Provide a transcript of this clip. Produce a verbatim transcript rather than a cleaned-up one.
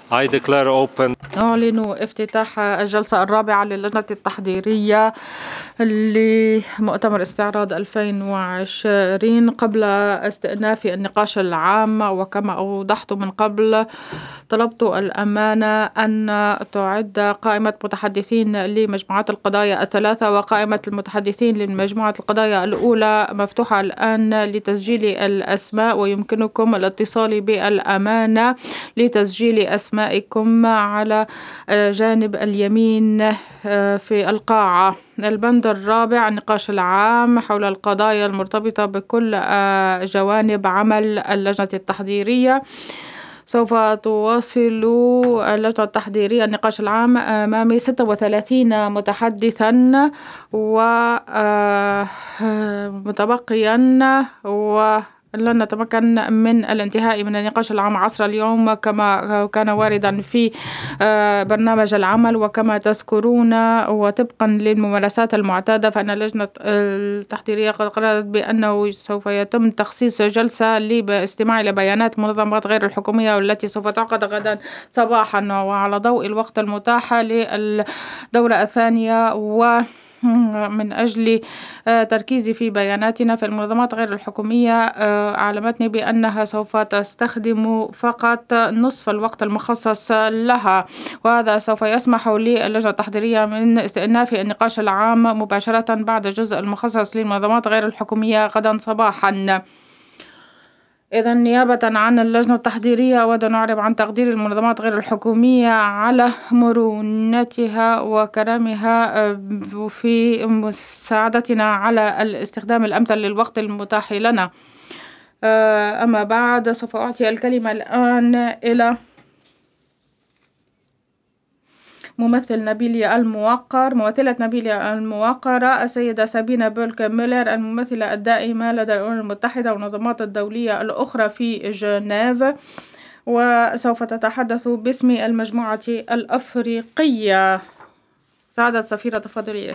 I declare open أعلن افتتاح الجلسة الرابعة للجنة التحضيرية لمؤتمر استعراض ألفين وعشرين. قبل استئناف النقاش العام وكما أوضحت من قبل، طلبت الأمانة أن تعد قائمة متحدثين لمجموعات القضايا الثلاثة، وقائمة المتحدثين لمجموعة القضايا الأولى مفتوحة الآن لتسجيل الأسماء، ويمكنكم الاتصال بالأمانة لتسجيل أسمائكم على جانب اليمين في القاعة. البند الرابع: النقاش العام حول القضايا المرتبطة بكل جوانب عمل اللجنة التحضيرية. سوف تواصل اللجنة التحضيرية النقاش العام أمام ستة وثلاثين متحدثا ومتبقيا، و لن نتمكن من الانتهاء من النقاش العام عصر اليوم كما كان واردا في برنامج العمل. وكما تذكرون وطبقا للممارسات المعتادة، فإن اللجنة التحضيرية قد قررت بأنه سوف يتم تخصيص جلسة لاستماع إلى بيانات منظمات غير الحكومية والتي سوف تعقد غدا صباحا، وعلى ضوء الوقت المتاح للدورة الثانية، و من أجل تركيزي في بياناتنا في المنظمات غير الحكومية، أعلمتني بأنها سوف تستخدم فقط نصف الوقت المخصص لها، وهذا سوف يسمح للجنة التحضيرية من استئناف النقاش العام مباشرة بعد الجزء المخصص للمنظمات غير الحكومية غدا صباحا. إذا نيابة عن اللجنة التحضيرية أود أن أعرب عن تقدير المنظمات غير الحكومية على مرونتها وكرمها في مساعدتنا على الاستخدام الأمثل للوقت المتاح لنا. أما بعد، سوف أعطي الكلمة الآن إلى ممثل نبيليا الموقر ممثلة نبيليا الموقرة السيدة سابينا بولك ميلر، الممثلة الدائمة لدى الأمم المتحدة والمنظمات الدولية الأخرى في جنيف، وسوف تتحدث باسم المجموعة الأفريقية. سعادة سفيرة، تفضلي.